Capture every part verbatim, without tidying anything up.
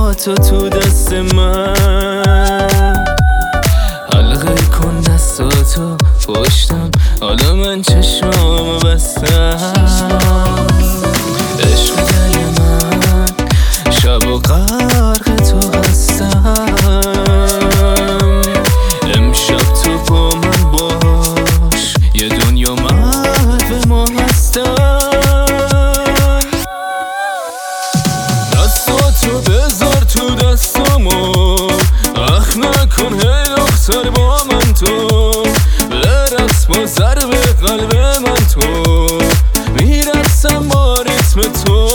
با تو تو دست من، حلقه کن دستاتو پشتم، حالا من چشمامو بستم. عشق دل من شب و غرق تو هستم، امشب تو با من باش، یه دنیا محو ما هستم. دستاتو بذار تو دستامو، اخ نکن هی دختر با من تو، برقص با ضرب قلب من تو، میرقصم با ریتم تو.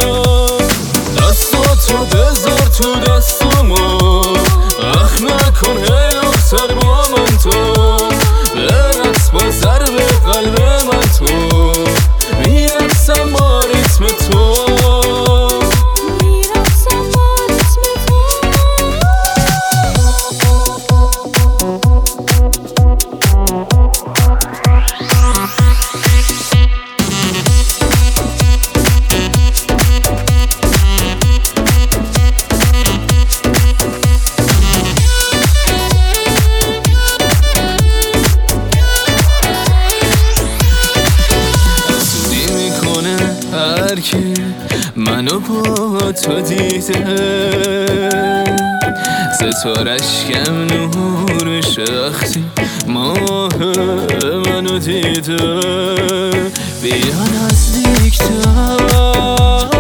دستاتو بذار تو دستامو، اخ نکن هی دختر با من تو، برقص با ضرب قلب من تو، میرقصم با ریتم تو. هرکی منو با تو دیده، ستارش کم نور شخصی ماه منو دیده، بیا نزدیک‌تر